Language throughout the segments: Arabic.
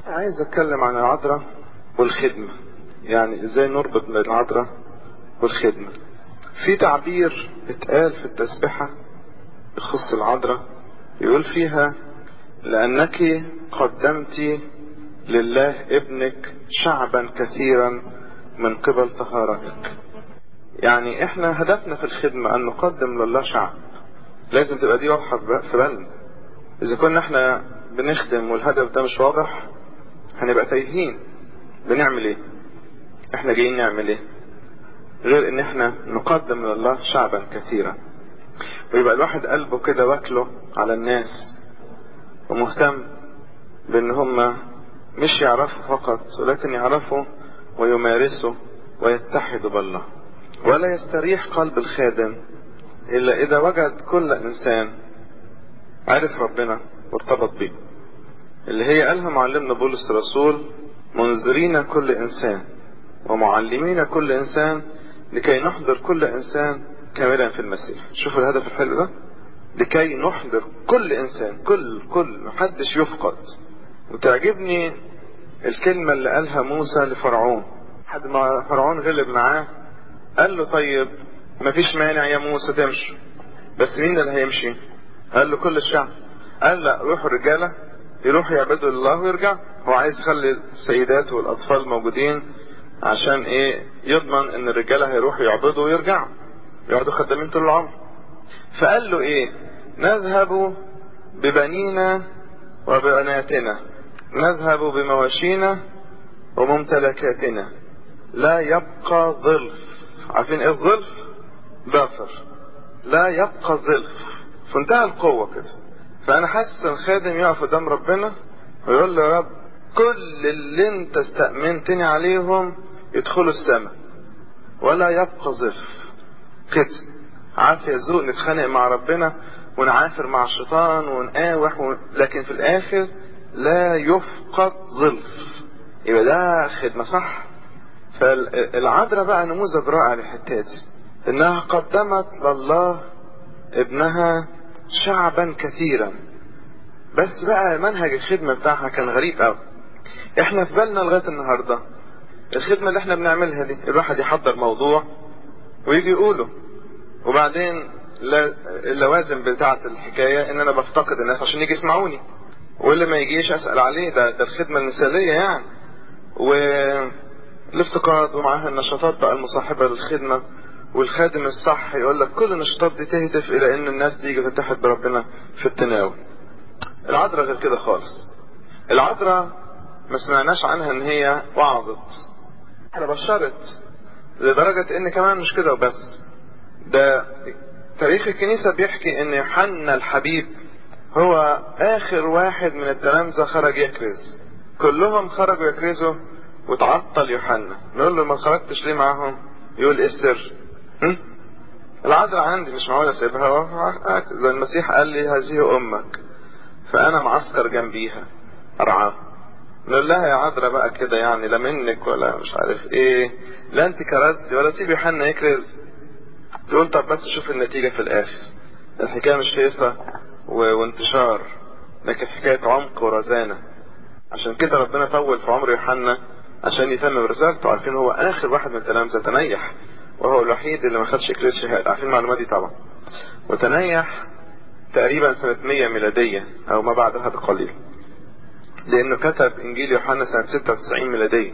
عايز اتكلم عن العذراء والخدمة، يعني ازاي نربط بين العذراء والخدمة. في تعبير اتقال في التسبحة يخص العذراء، يقول فيها: لأنك قدمت لله ابنك شعبا كثيرا من قبل طهارتك. يعني احنا هدفنا في الخدمة ان نقدم لله شعب، لازم تبقى دي واضحة في بالنا. اذا كنا احنا بنخدم والهدف ده مش واضح هنبقى تايهين. بنعمل ايه؟ احنا جايين نعمل ايه غير ان احنا نقدم لله شعبا كثيرا، ويبقى الواحد قلبه كده واكله على الناس ومهتم بان هم مش يعرفوا فقط ولكن يعرفوا ويمارسوا ويتحدوا بالله. ولا يستريح قلب الخادم الا اذا وجد كل انسان عرف ربنا وارتبط بيه، اللي هي قالها معلمنا بولس الرسول: منذرين كل انسان ومعلمين كل انسان لكي نحضر كل انسان كاملا في المسيح. شوفوا الهدف الحلو ده، لكي نحضر كل انسان، كل محدش يفقد. وتعجبني الكلمة اللي قالها موسى لفرعون حد ما فرعون غلب معاه، قال له: طيب مفيش مانع يا موسى تمشي، بس مين اللي هيمشي؟ قال له: كل الشعب. قال: لا، روحوا الرجالة يروحوا يعبدوا الله ويرجعوا. هو عايز يخلي السيدات والاطفال موجودين عشان ايه؟ يضمن ان الرجالة هيروحوا يعبدوا ويرجعوا، يقعدوا خدامين طول العمر. فقال له ايه؟ نذهب ببنينا وبناتنا، نذهب بمواشينا وممتلكاتنا، لا يبقى ظلف. عارفين ايه الظلف؟ ضافر. لا يبقى ظلف، في انتهى القوة كده. فانا حاسس الخادم يقف قدام ربنا ويقول له: يا رب، كل اللي انت استأمنتني عليهم يدخلوا السماء ولا يبقى ظلف كده. عافية ذوق نتخانق مع ربنا ونعافر مع الشيطان ونقاوح لكن في الاخر لا يفقد ظلف. يبقى ده خدمة صح. فالعذراء بقى نموذج رائع للحتة دي، انها قدمت لله ابنها شعبا كثيرا. بس بقى منهج الخدمة بتاعها كان غريب قوي. احنا في بالنا لغاية النهاردة الخدمة اللي احنا بنعملها دي، الواحد يحضر موضوع ويجي يقوله، وبعدين اللوازم بتاعة الحكاية ان انا بفتقد الناس عشان يجي يسمعوني، واللي ما يجيش اسأل عليه. ده الخدمة المثالية يعني. والافتقاد ومعها النشاطات بقى المصاحبة للخدمة. والخادم الصح يقول لك كل النشاطات دي تهدف الى ان الناس تيجي تتحد بربنا في التناول. العذراء غير كده خالص. العذراء ما سمعناش عنها ان هي وعظت، احنا بشرت، لدرجة ان كمان مش كده وبس، ده تاريخ الكنيسة بيحكي ان يوحنا الحبيب هو اخر واحد من التلامذة خرج يكرز. كلهم خرجوا يكرزوا وتعطل يوحنا. نقول له: ما خرجتش ليه معاهم؟ يقول: ايه السر؟ العذراء عندي مش معقول اسيبها، زي المسيح قال لي: هذه امك، فانا معسكر جنبيها ارعاها. نقول لها: يا عذراء بقى كده يعني، لا منك ولا مش عارف ايه، لا انت كرزتي ولا تسيب يوحنا يكرز. تقول: طب بس شوف النتيجة في الاخر. الحكاية مش هيصة وانتشار، لكن حكاية عمق ورزانة. عشان كده ربنا طول في عمر يوحنا عشان يتمم رسالته. عارفين هو اخر واحد من التلامذة تنيح، وهو الوحيد اللي ما خدش اكليل شهادة. عارفين المعلومات دي طبعا. وتنيح تقريبا سنة 100 ميلادية او ما بعدها بقليل، لانه كتب انجيل يوحنا سنة 96 ميلادية.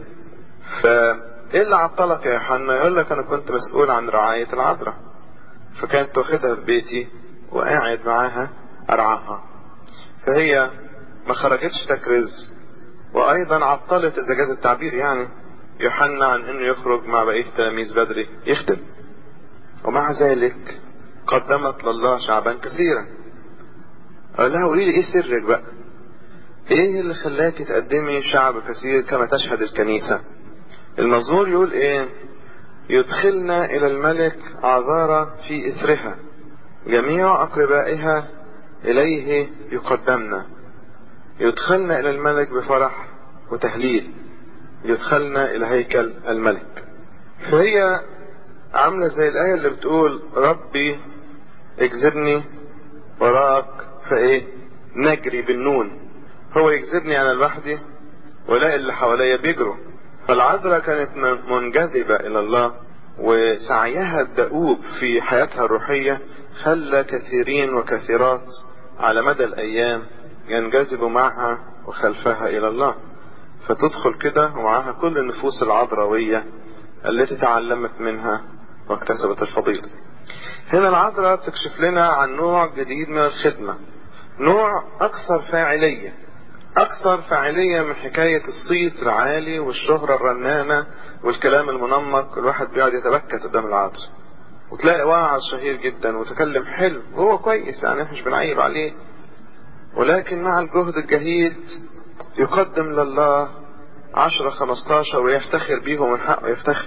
فايه اللي عطلك يا يوحنا؟ يقول لك: انا كنت مسؤول عن رعاية العذراء، فكانت واخدها في بيتي وقاعد معاها ارعاها. فهي ما خرجتش تكرز، وايضا عطلت اذا جاز التعبير يعني يوحنا عن انه يخرج مع بقية التلاميذ بدري يخدم. ومع ذلك قدمت لله شعبا كثيرا. قال لها: قولي لي ايه سرك بقى؟ ايه اللي خلاك تقدمي شعب كثير كما تشهد الكنيسة؟ المزمور يقول ايه؟ يدخلنا الى الملك عذارى في اثرها، جميع اقربائها اليه يقدمنا. يدخلنا الى الملك بفرح وتهليل، يدخلنا الى هيكل الملك. فهي عاملة زي الآية اللي بتقول: ربي اجذبني وراك فايه نجري بالنون. هو يجذبني انا لوحدي ولا اللي حواليا بيجروا. فالعذراء كانت منجذبة إلى الله، وسعيها الدؤوب في حياتها الروحية خلى كثيرين وكثيرات على مدى الأيام ينجذبوا معها وخلفها إلى الله، فتدخل كده ومعها كل النفوس العذراوية التي تعلمت منها واكتسبت الفضيلة. هنا العذراء بتكشف لنا عن نوع جديد من الخدمة، نوع أكثر فاعلية من حكاية الصيت العالي والشهرة الرنانة والكلام المنمق. الواحد بيقعد يتبكت قدام العذراء، وتلاقي واعظ شهير جدا وتكلم حلو وهو كويس، يعني مش بنعيب عليه، ولكن مع الجهد الجهيد يقدم لله 10 15 ويفتخر بيهم، من حقه يفتخر.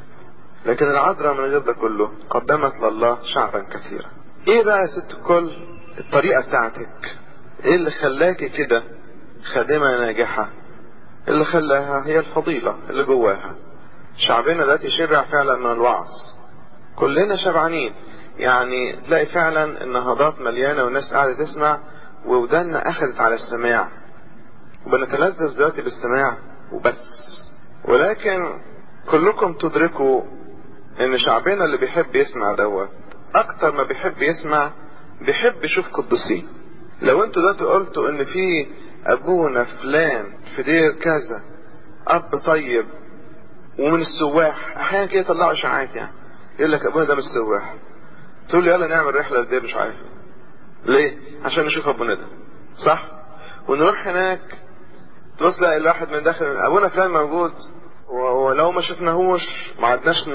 لكن العذراء من غير ده كله قدمت لله شعبا كثيرا. ايه بقى يا ست الكل الطريقة بتاعتك؟ ايه اللي خلاكي كده خادمة ناجحة؟ اللي خلاها هي الفضيلة اللي جواها. شعبنا دلوقتي شبع فعلا من الوعظ، كلنا شبعانين، يعني تلاقي فعلا النهضات مليانة والناس قاعدة تسمع وودانا اخذت على السماع، وبنتلذذ دلوقتي بالسماع وبس. ولكن كلكم تدركوا ان شعبنا اللي بيحب يسمع دوت اكتر ما بيحب يسمع بيحب يشوف قدسين. لو انتوا دلوقتي قلتوا ان في ابونا فلان في دير كذا اب طيب ومن السواح، احيانا كده يطلعوا اشاعات، يعني يقول لك ابونا ده من السواح، تقول له يلا نعمل رحله للدير مش عارف ليه، عشان نشوف ابونا ده، صح؟ ونروح هناك تبص تلاقي الواحد من داخل ابونا فلان موجود، ولو ما شفناهوش ما عدناش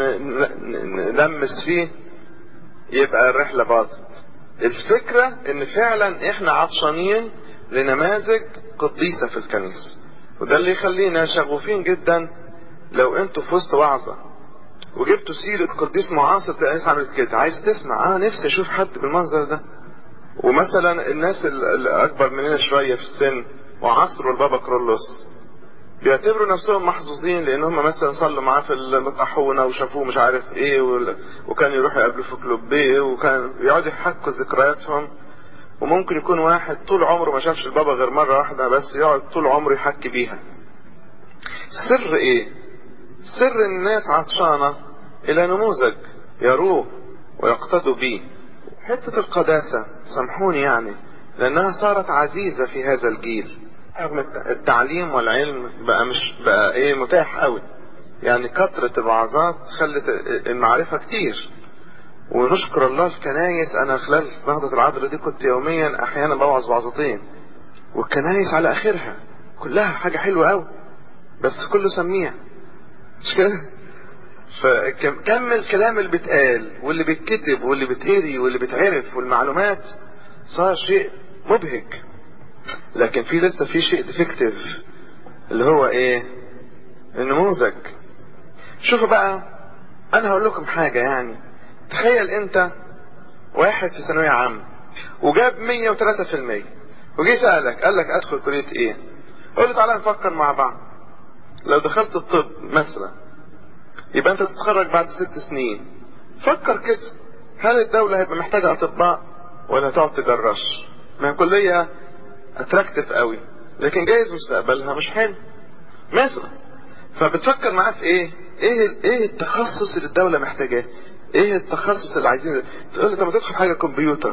نلمس فيه يبقى الرحله باظت. الفكره ان فعلا احنا عطشانين لنماذج قديسه في الكنيسه، وده اللي يخلينا شغوفين جدا. لو انتوا في وسط وعظه وجبتوا سيره قديس معاصر تلاقي الناس عملت كده، عايز تسمع، نفسي اشوف حد بالمنظر ده. ومثلا الناس اللي اكبر مننا شويه في السن وعصروا البابا كرولوس بيعتبروا نفسهم محظوظين لان هم مثلا صلوا معاه في الطاحونه وشافوه مش عارف ايه، وكان يروحوا يقابلوا في كلوبيه، وكان يقعدوا يحكوا ذكرياتهم. وممكن يكون واحد طول عمره ما شافش البابا غير مره واحده بس، يقعد طول عمره يحكي بيها. سر ايه؟ سر الناس عطشانه الى نموذج يروه ويقتدوا بيه. حته القداسه سامحوني يعني لانها صارت عزيزه في هذا الجيل. التعليم والعلم بقى ايه متاح قوي، يعني كثرة الوعظات خلت المعرفة كتير. ونشكر الله الكنايس، انا خلال نهضة العذراء دي كنت يوميا احيانا بوعظ وعظتين، والكنايس على اخرها كلها حاجة حلوة قوي، بس كله سميع مش كده؟ فكم الكلام اللي بيتقال واللي بيتكتب واللي بيتقري واللي بيتعرف والمعلومات صار شيء مبهج. لكن لسه في شيء ديفكتيف اللي هو ايه؟ النموذج. شوفوا بقى، انا هقول لكم حاجة، يعني تخيل انت واحد في ثانوية عامة وجاب 103% وجي سألك قال لك ادخل كلية ايه؟ قول له تعالى نفكر مع بعض. لو دخلت الطب مثلا يبقى انت تتخرج بعد 6 سنين. فكر كده، هل الدولة هيبقى محتاجة اطباء ولا هتقعد تجرش؟ ما هي كلية اتراكتيف قوي لكن جايز مستقبلها مش حلو مثلا. فبتفكر معاه في ايه التخصص اللي الدولة محتاجاه، ايه التخصص اللي عايزين. تقول لي طب تدخل حاجة كمبيوتر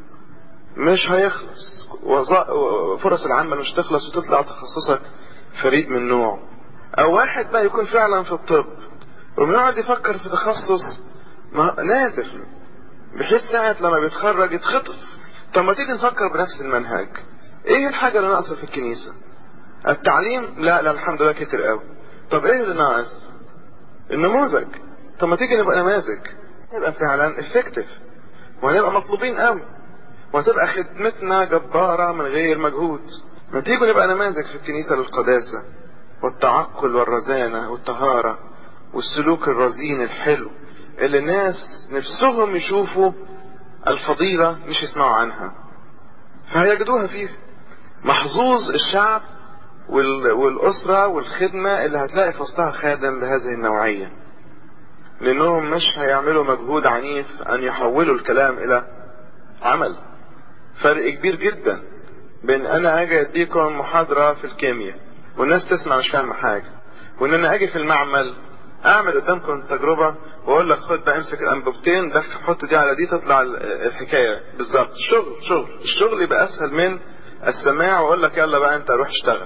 مش هيخلص، فرص العمل مش تخلص وتطلع تخصصك فريد من نوعه. او واحد بقى يكون فعلا في الطب وبيقعد يفكر في تخصص نادر بحيث ساعة لما بيتخرج يتخطف. طب ما تيجي نفكر بنفس المنهج. ايه الحاجة اللي ناقصة في الكنيسة؟ التعليم؟ لا الحمد لله كتير قوي. طب ايه اللي ناقص؟ النموذج. طب ما تيجي نبقى نماذج، نبقى فعلا افكتيف وهنبقى مطلوبين قوي وهتبقى خدمتنا جبارة من غير مجهود. ما تيجوا نبقى نماذج في الكنيسة للقداسة والتعقل والرزانة والطهارة والسلوك الرزين الحلو اللي الناس نفسهم يشوفوا الفضيلة مش يسمعوا عنها فهيجدوها فيه. محظوظ الشعب والأسرة والخدمة اللي هتلاقي في وسطها خادم بهذه النوعية، لأنهم مش هيعملوا مجهود عنيف أن يحولوا الكلام إلى عمل. فرق كبير جدا بين أنا أجي أديكم محاضرة في الكيمياء والناس تسمع مش فاهمة حاجة، وان انا اجي في المعمل اعمل قدامكم تجربة واقول لك خد بقى امسك الانبوبتين ده حط دي على دي تطلع الحكاية بالظبط. الشغل يبقى اسهل من السماع واقول لك يلا بقى انت روح اشتغل.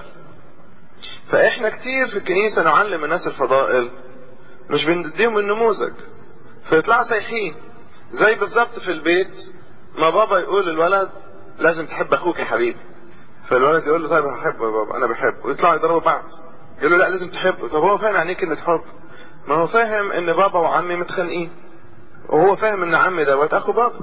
فاحنا كتير في الكنيسة نعلم الناس الفضائل مش بنديهم النموذج، فيطلعوا سايحين. زي بالظبط في البيت ما بابا يقول للولد لازم تحب اخوك يا حبيبي، فالولد يقول له طيب هحبه يا بابا انا بحبه، ويطلعوا يضربوا بعض. يقول له لا لازم تحبه. طب هو فاهم يعني ايه كلمة حب؟ ما هو فاهم ان بابا وعمي متخانقين، وهو فاهم ان عمي دوت اخو بابا،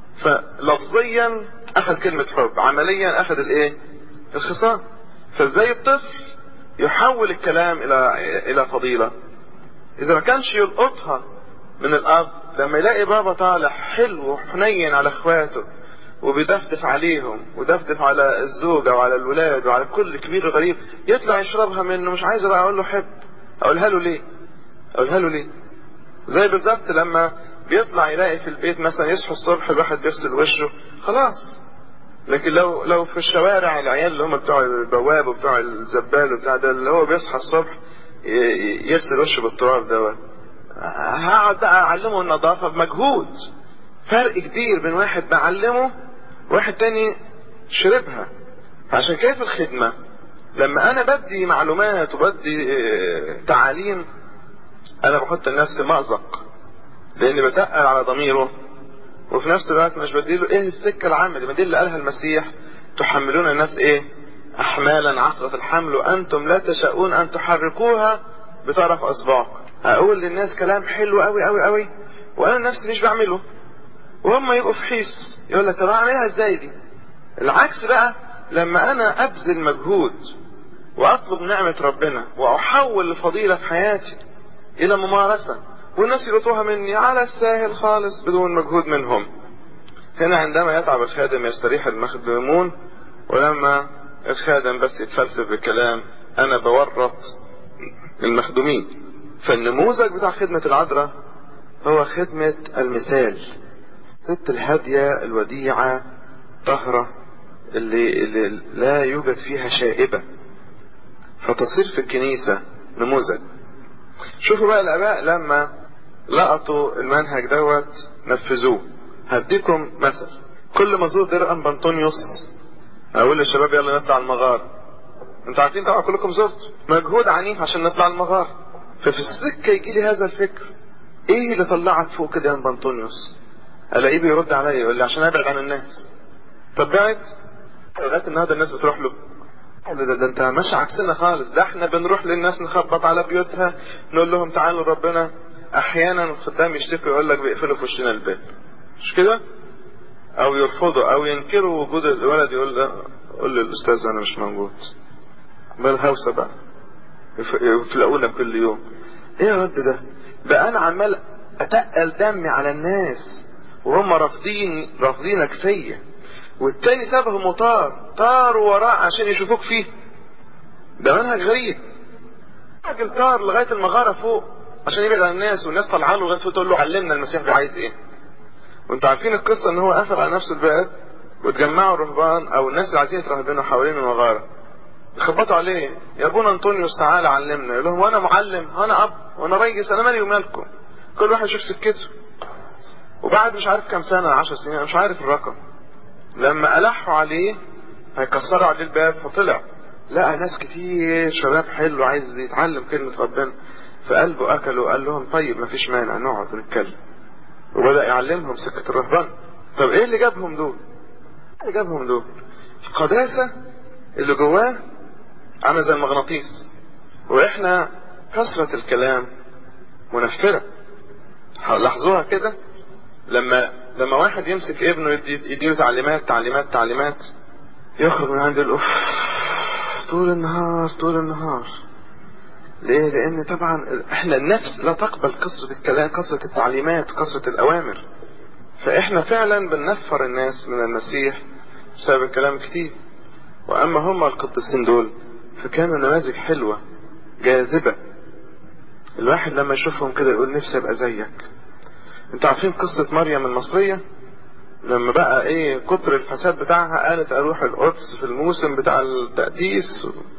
فلفظيا اخذ كلمة حب، عمليا اخذ الايه؟ الخصام. فازاي الطفل يحول الكلام الى فضيلة اذا ما كانش يلقطها من الاب؟ لما يلاقي بابا طالع حلو وحنين على اخواته وبيدفدف عليهم ودفدف على الزوجة وعلى الولاد وعلى كل كبير غريب، يطلع يشربها منه، مش عايز بقى اقول له حب. اقولها له ليه؟ زي بالظبط لما بيطلع يلاقي في البيت مثلا يصحوا الصبح الواحد بيغسل وشه خلاص، لكن لو في الشوارع العيال اللي هم بتوع البواب وبتوع الزبال وبتاع ده اللي هو بيصحى الصبح يغسل وشه بالتراب دوت، هقعد بقى اعلمه النظافة بمجهود. فرق كبير بين واحد بعلمه واحد تاني شربها. عشان كده في الخدمة لما انا بدي معلومات وبدي تعاليم انا بحط الناس في مأزق، لاني بتقل على ضميره، وفي نفس الوقت مش بديله ايه السكة العامة دي اللي قالها المسيح تحملون الناس ايه؟ احمالا عسرة الحمل وانتم لا تشاءون ان تحركوها بطرف اصبعكم. اقول للناس كلام حلو قوي قوي قوي وانا نفسي مش بعمله، وهم يبقوا في حيس يقول لك طب اعملها ازاي دي؟ العكس بقى لما انا ابذل مجهود واطلب نعمة ربنا واحول الفضيلة في حياتي الى ممارسة والناس يلقطوها مني على الساهل خالص بدون مجهود منهم. هنا عندما يتعب الخادم يستريح المخدومون، ولما الخادم بس يتفلسف بالكلام انا بورط المخدومين. فالنموذج بتاع خدمة العذراء هو خدمة المثال، الست الهادية الوديعة طهرة اللي لا يوجد فيها شائبة، فتصير في الكنيسة نموذج. شوفوا بقى الآباء لما لقطوا المنهج دوت نفذوه. هديكم مثل، كل ما زور دير أنبا أنطونيوس أقول للشباب يلا نطلع المغارة. انتوا عارفين طبعا كلكم زرتوا، مجهود عنيف عشان نطلع المغارة. ففي السكة يجي لي هذا الفكر، ايه اللي طلعك فوق كده يا أنبا أنطونيوس؟ الاقيه بيرد عليا يقول لي عشان ابعد عن الناس. طب بعد لغايه النهارده الناس بتروح له. ده انت ماشي عكسنا خالص، ده احنا بنروح للناس نخبط على بيوتها نقول لهم تعالوا ربنا. احيانا الخدام يشتكوا يقول لك بيقفلوا في وشنا الباب، مش كده؟ او يرفضوا او ينكروا وجود الولد، يقول له قول للاستاذ انا مش موجود. بالهوسه بقى يفلقونا كل يوم. ايه يا رب ده؟ بقى انا عمال اتقل دمي على الناس وهم رافضينك فيا، والتاني سابهم طار وراه عشان يشوفوك فيه. ده منهج غريب. راجل طار لغايه المغاره فوق عشان يبعد عن الناس، والناس طالعه له لغايه فوق تقول له علمنا المسيح عايز ايه. وانتوا عارفين القصه ان هو قفل على نفسه الباب واتجمعوا الرهبان او الناس اللي عايزين يترهبنوا حوالين المغاره يخبطوا عليه يا ابونا انطونيوس تعالى علمنا. يقول لهم وانا معلم؟ وانا اب؟ وانا ريس؟ انا مالي ومالكم؟ كل واحد يشوف سكته. وبعد مش عارف كام سنه، 10 سنين مش عارف الرقم، لما ألحوا عليه هيكسروا عليه الباب، فطلع لقى ناس كتير شباب حلو عايز يتعلم كلمة ربنا، فقلبه أكله وقال لهم طيب ما فيش مانع نقعد ونتكلم، وبدأ يعلمهم سكة الرهبان. طب ايه اللي جابهم دول؟ القداسة اللي جواه عامل زي المغناطيس، واحنا كثرة الكلام منفرة. لاحظوها كده لما واحد يمسك ابنه يديله تعليمات يخرج من عنده الأوف طول النهار. ليه؟ لان طبعا احنا النفس لا تقبل كثرة الكلام، كثرة التعليمات، كثرة الاوامر. فاحنا فعلا بننفر الناس من المسيح بسبب الكلام كتير. واما هم القديسين دول فكانوا نماذج حلوة جاذبة، الواحد لما يشوفهم كده يقول نفسي ابقى زيك. انتوا عارفين قصة مريم المصرية لما بقى ايه كتر الفساد بتاعها قالت اروح القدس في الموسم بتاع التقديس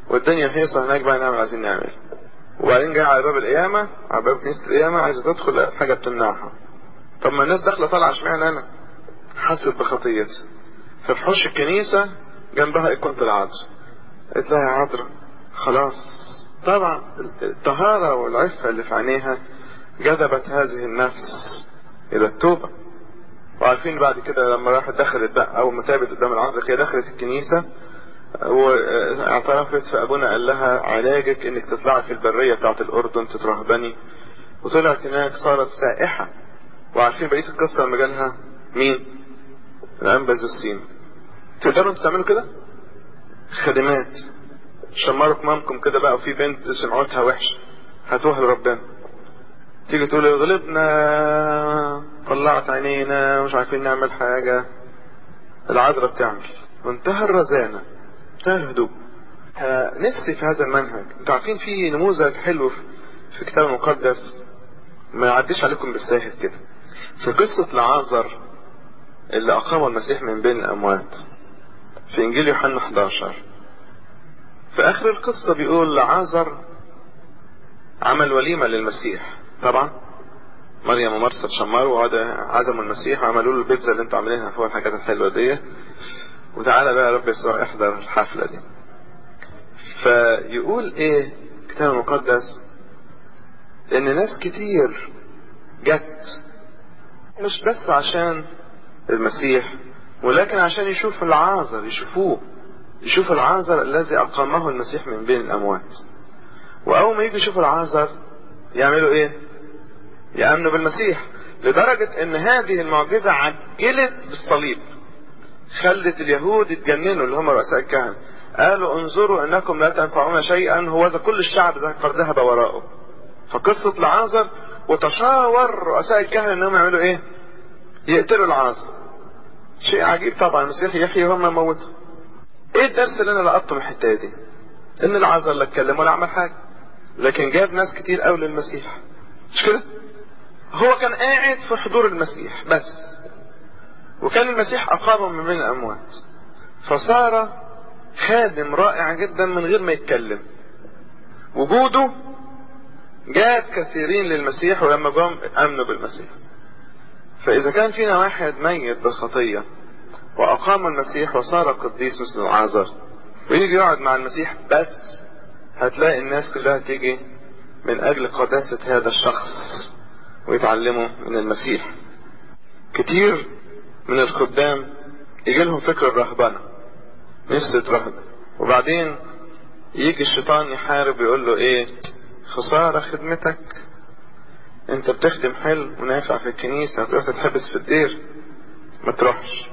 والدنيا هيصة هناك بقى نعمل عايزين نعمل. وبعدين جاي على باب القيامة، على باب كنيسة القيامة، عايزة تدخل لقت حاجة بتمنعها. طب ما الناس داخلة طالعة، اشمعنى أنا؟ حست بخطيتها. ففي حوش الكنيسة جنبها إيقونة العذراء. قالت لها يا عذراء خلاص. طبعا الطهارة والعفة اللي في عينيها جذبت هذه النفس إلى التوبة. وعارفين بعد كده لما راحت دخلت بقى، أول ما تابت قدام العذراء كده دخلت الكنيسة واعترفت، فأبونا قال لها علاجك إنك تطلعي في البرية بتاعت الأردن تترهبني. وطلعت هناك صارت سائحة. وعارفين بقية القصة لما جالها مين؟ الأنبا زوسين. تقدروا انتوا تعملوا كده؟ خادمات شمروا كمامكم كده بقى، وفي بنت سمعتها وحشة هاتوها لربنا، تيجي تقول غلبنا طلعت عينينا مش عارفين نعمل حاجة. العذراء بتعمل وانتهى الرزانة، انتهى الهدوء. نفسي في هذا المنهج. انتوا عارفين في نموذج حلو في الكتاب المقدس ما يعديش عليكم بالساهل كده، في قصة لعازر اللي أقام المسيح من بين الأموات في إنجيل يوحنا 11. في آخر القصة بيقول لعازر عمل وليمة للمسيح. طبعا مريم ومرسى تشمروا وعزموا المسيح وعملوا له البيتزا اللي انتوا عاملينها فوق الحاجات الحلوة دي، وتعالى بقى يا رب يسوع احضر الحفلة دي. فيقول ايه الكتاب المقدس؟ ان ناس كتير جت مش بس عشان المسيح، ولكن عشان يشوفوا العازر، يشوفوا العازر الذي أقامه المسيح من بين الأموات. وأول ما يجي يشوفوا العازر يعملوا إيه؟ يأمنوا بالمسيح. لدرجة إن هذه المعجزة عجلت بالصليب، خلت اليهود يتجننوا اللي هم رؤساء الكهنة. قالوا انظروا إنكم لا تنفعون شيئا، هو ذا كل الشعب قد ذهب وراءه. فقصة العازر وتشاور رؤساء الكهنة إنهم يعملوا إيه؟ يقتلوا العازر. شيء عجيب طبعا، المسيح يحيي وهم يموتوا. ايه الدرس اللي انا لقطته من الحته دي؟ ان العازر لا اتكلم ولا عمل حاجه، لكن جاب ناس كتير قوي للمسيح. مش كده؟ هو كان قاعد في حضور المسيح بس، وكان المسيح اقامه من بين الاموات، فصار خادم رائع جدا من غير ما يتكلم. وجوده جاب كثيرين للمسيح، ولما جم امنوا بالمسيح. فاذا كان فينا واحد ميت بالخطيه وأقام المسيح وصار قديس مثل العازر، ويجي يقعد مع المسيح بس، هتلاقي الناس كلها تيجي من أجل قداسة هذا الشخص ويتعلموا من المسيح. كتير من الخدام يجي لهم فكر الرهبنة، نفس ترهبن، وبعدين يجي الشيطان يحارب ويقول له ايه؟ خسارة خدمتك، انت بتخدم حلو ونافع في الكنيسة، هتروح تتحبس في الدير، ما تروحش.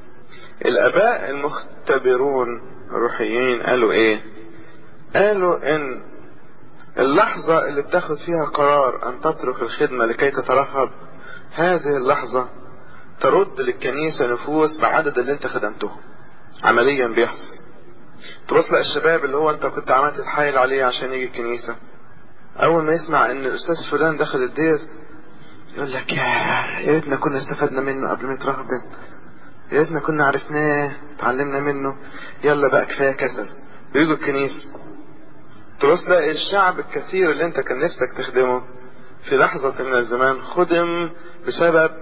الآباء المختبرون الروحيين قالوا ايه؟ قالوا ان اللحظة اللي بتاخد فيها قرار ان تترك الخدمة لكي تترهب، هذه اللحظة ترد للكنيسة نفوس بعدد اللي انت خدمته. عمليا بيحصل. تبص لقى الشباب اللي هو انت كنت عمال تتحايل عليه عشان يجي الكنيسة، اول ما يسمع ان الاستاذ فلان دخل الدير يقول لك يا ريتنا كنا استفدنا منه قبل ما يترهبن، يا ريتنا كنا عرفناه اتعلمنا منه، يلا بقى كفايه كسل، بيجوا الكنيسه. تبص تلاقي الشعب الكثير اللي انت كان نفسك تخدمه في لحظه من الزمان خدم بسبب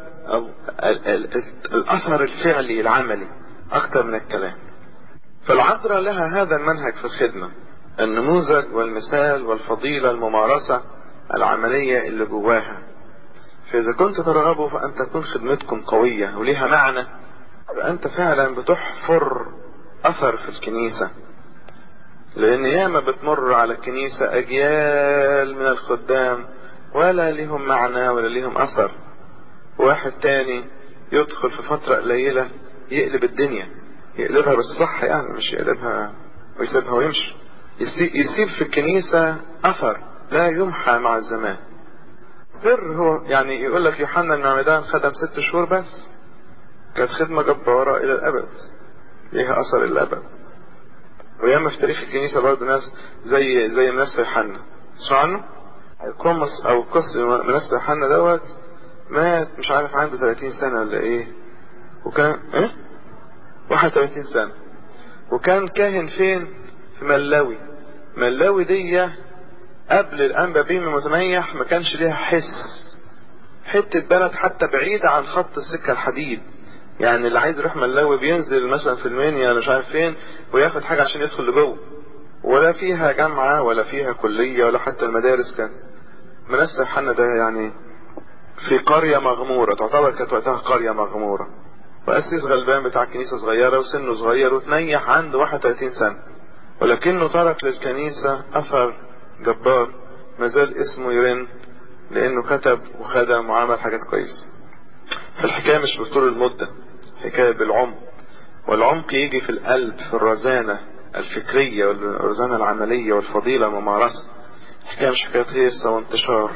الاثر الفعلي العملي اكتر من الكلام. فالعذراء لها هذا المنهج في الخدمه، النموذج والمثال والفضيله، الممارسه العمليه اللي جواها. فاذا كنت ترغبوا فان تكون خدمتكم قويه وليها معنى، فأنت فعلا بتحفر أثر في الكنيسة. لأن ياما بتمر على الكنيسة أجيال من الخدام ولا ليهم معنى ولا ليهم أثر، واحد تاني يدخل في فترة قليلة يقلب الدنيا، يقلبها بالصح يعني، مش يقلبها ويسيبها ويمشي، يسيب في الكنيسة أثر لا يمحى مع الزمان. سر هو يعني يقول لك يوحنا المعمدان خدم 6 شهور بس، كانت خدمة جبارة إلى الأبد، ليها أثر إلى الأبد. وياما في تاريخ الكنيسة برضه ناس زي منسى يوحنا، تسمع عنه؟ كومس أو قس منسى يوحنا دوت مات مش عارف عنده 30 سنة ولا إيه، وكان 31 سنة، وكان كاهن فين؟ في ملاوي. ملاوي دي قبل الانبا بيم المتميح ما كانش ليها حتة بلد حتى بعيدة عن خط السكة الحديد. يعني اللي عايز يروح ملاوي بينزل مثلا في المنيا ولا مش عارف فين وياخد حاجة عشان يدخل لجوه، ولا فيها جامعة ولا فيها كلية ولا حتى المدارس. كان منسى حنا ده يعني في قرية مغمورة، تعتبر كانت وقتها قرية مغمورة، وأسيس غلبان بتاع كنيسة صغيرة وسنه صغير وتنيح عنده 31 سنة، ولكنه ترك للكنيسة أثر جبار مازال اسمه يرن، لأنه كتب وخدم وعمل حاجات كويسة. فالحكاية مش بطول المدة، حكاية بالعمق، والعمق يجي في القلب، في الرزانة الفكرية والرزانة العملية والفضيلة الممارسة. الحكاية مش حكاية هيصة وانتشار،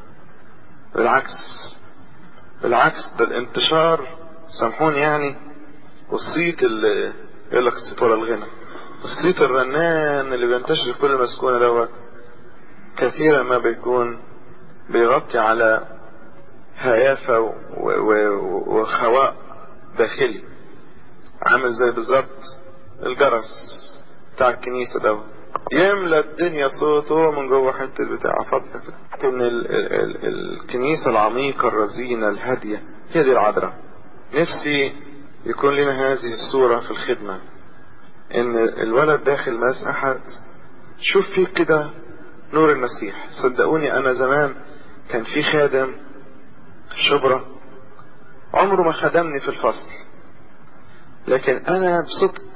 بالعكس ده الانتشار، سامحوني يعني، والصيت اللي يقول لك الصيت ولا الغنى، الصيت الرنان اللي بينتشر في كل مسكونة دوت كثيرا ما بيكون بيغطي على هيافة وخواء داخلي، عامل زي بالظبط الجرس بتاع الكنيسة دوت يملى الدنيا صوته من جوه حتة بتاع فضلك. لكن الكنيسة العميقة الرزينة الهادية هي دي العذراء. نفسي يكون لنا هذه الصورة في الخدمة، ان الولد داخل ماس احد شوف فيه كده نور المسيح. صدقوني انا زمان كان في خادم شبرا عمره ما خدمني في الفصل، لكن انا بصدق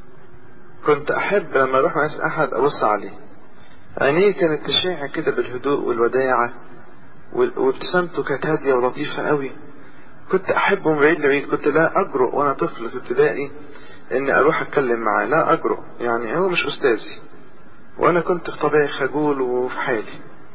كنت احب لما اروح ماس احد ابص عليه، عينيه كانت تشع كده بالهدوء والوداعة، وابتسامته كانت هادية ولطيفة قوي. كنت احبه من بعيد لبعيد، كنت لا اجرؤ وانا طفل في ابتدائي اني اروح اتكلم معاه، لا اجرؤ، يعني هو مش استاذي وانا كنت في طبيعي خجول وفي حالي،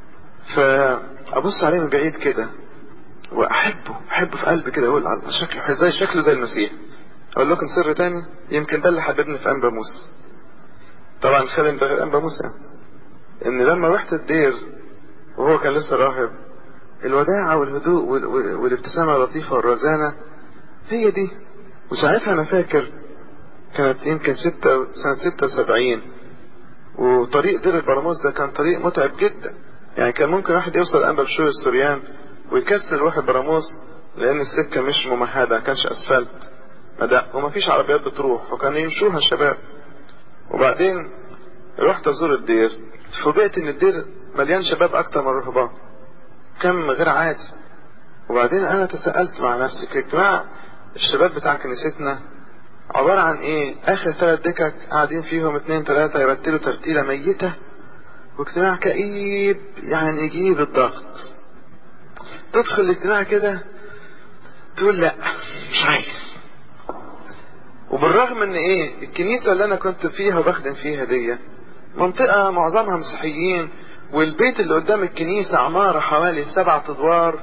فابص عليه من بعيد كده واحبه في قلبي كده، اقول شكله زي المسيح. اقول لكم سر تاني، يمكن ده اللي حببني في انبا موسى. طبعا الخادم ده غير انبا موسى، ان لما رحت الدير وهو كان لسه راهب، الوداعة والهدوء والابتسامة اللطيفة والرزانة هي دي. وساعتها انا فاكر كانت يمكن سنة 76، وطريق دير البراموس ده كان طريق متعب جدا، يعني كان ممكن واحد يوصل انبا بشوي السوريان ويكسل يروح البراموس لان السكة مش ممهدة، كانش اسفلت مدق ومفيش عربيات بتروح، فكانوا يمشوها الشباب. وبعدين رحت ازور الدير، فوجئت ان الدير مليان شباب اكتر من الرهبان، كم غير عادي. وبعدين انا تساءلت مع نفسي، اجتماع الشباب بتاع كنيستنا عبارة عن ايه؟ اخر 3 دكك قاعدين فيهم 2 3 يرتلوا ترتيلة ميتة، واجتماع كئيب يعني يجيب الضغط. تدخل الاجتماع كده تقول لا مش عايز. وبالرغم ان ايه، الكنيسة اللي انا كنت فيها وبخدم فيها دي منطقة معظمها مسيحيين، والبيت اللي قدام الكنيسة عمارة حوالي 7 ادوار،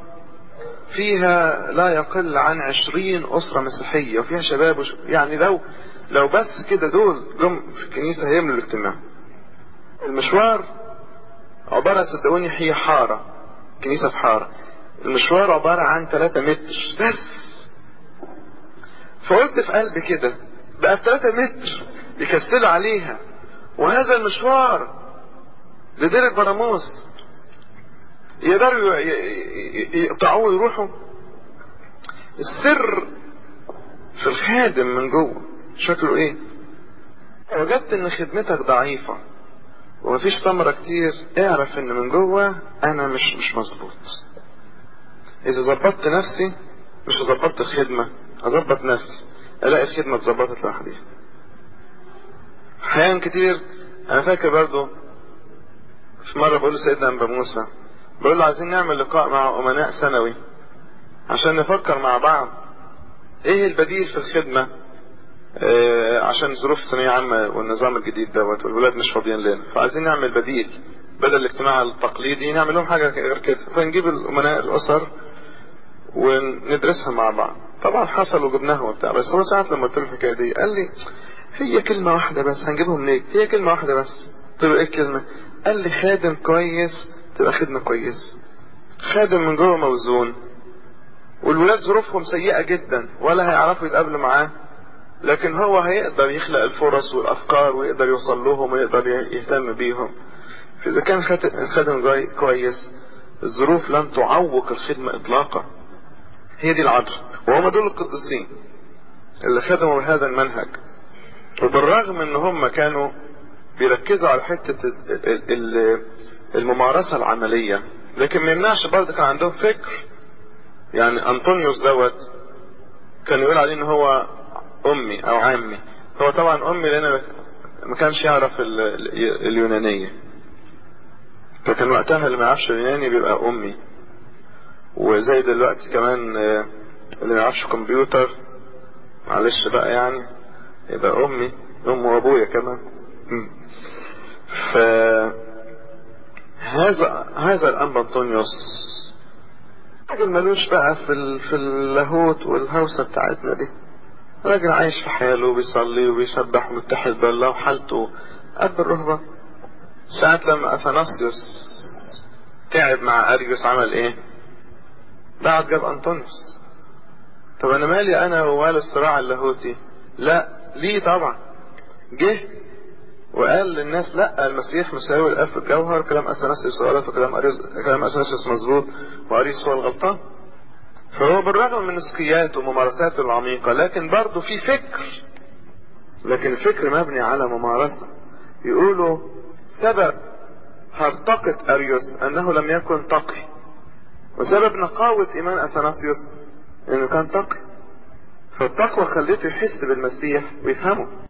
فيها لا يقل عن 20 أسرة مسيحية وفيها شباب يعني لو بس كده دول جم في الكنيسة هيملوا الاجتماع. المشوار عبارة، صدقوني هي حارة، كنيسة في حارة، المشوار عبارة عن 3 متر بس. فقلت في قلبي كده بقى 3 متر يكسلوا عليها، وهذا المشوار لدير البراموس يقدروا يقطعوه ويروحوا. السر في الخادم من جوه شكله ايه؟ وجدت ان خدمتك ضعيفة ومفيش ثمرة كتير، اعرف ان من جوه انا مش مظبوط. اذا ظبطت نفسي مش هظبطت الخدمة، هظبط نفسي الاقي الخدمة اتظبطت لوحديها. احيان كتير انا فاكر برضو في مرة بقول لسيدنا انبا موسى، بقول له عايزين نعمل لقاء مع امناء سنوي عشان نفكر مع بعض ايه البديل في الخدمة، عشان ظروف الثانوية عامة والنظام الجديد دوت والولاد مش فاضيين لنا، فعايزين نعمل بديل بدل الاجتماع التقليدي، نعمل لهم حاجة غير كده، فنجيب الامناء الاسر وندرسها مع بعض. طبعا حصل وجبناها وبتاع، بس هو ساعة لما قلت له الحكاية دي قال لي هي كلمة واحدة بس، هنجيبهم ليه؟ هي كلمة واحدة بس. قلت له ايه الكلمة؟ قال لي خادم كويس تبقى خدمة كويس، خادم من جوه موزون، والولاد ظروفهم سيئة جدا ولا هيعرفوا يتقابلوا معاه لكن هو هيقدر يخلق الفرص والافكار ويقدر يوصل لهم ويقدر يهتم بيهم. فاذا كان الخادم كويس الظروف لن تعوق الخدمة اطلاقا. هي دي العذراء، وهم دول القديسين اللي خدموا بهذا المنهج. وبالرغم ان هم كانوا بيركزوا على حتة الممارسة العملية، لكن ما يمنعش برضه كان عندهم فكر. يعني انطونيوس دوت كان يقول عليه ان هو امي او عمي. هو طبعا امي لان ما كانش يعرف اليونانية، فكان وقتها اللي ما يعرفش اليوناني بيبقى امي. وزي دلوقتي كمان اللي ما يعرفش كمبيوتر معلش بقى يعني يبقى امي، ام وابويا كمان. هذا الانبا انطونيوس راجل ملوش بقى في اللاهوت والهوسه بتاعتنا دي. راجل عايش في حاله وبيصلي وبيسبح ومتحد بالله وحالته قد الرهبه. ساعة لما اثناسيوس تعب مع اريوس عمل ايه؟ بعد جاب انطونيوس. طب انا مالي انا ومال الصراع اللاهوتي؟ لا ليه طبعا. جه وقال للناس لا، المسيح مساوي الاب في الجوهر، كلام اثناسيوس غلط وكلام اثناسيوس مظبوط واريوس هو الغلطان. فهو بالرغم من نسكياته وممارساته العميقة لكن برضه في فكر، لكن الفكر مبني على ممارسة. يقولوا سبب هرطقة اريوس انه لم يكن تقي، وسبب نقاوة ايمان اثناسيوس انه كان تقي. فالتقوى خليته يحس بالمسيح ويفهمه.